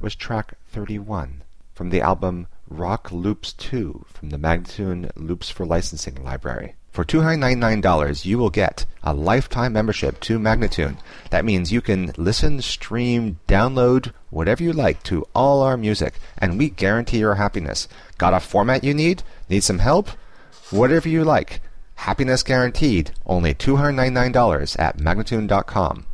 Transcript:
was track 31 from the album Rock Loops 2 from the Magnatune Loops for Licensing library. For $299, you will get a lifetime membership to Magnatune. That means you can listen, stream, download, whatever you like to all our music, and we guarantee your happiness. Got a format you need? Need some help? Whatever you like. Happiness guaranteed. Only $299 at Magnatune.com.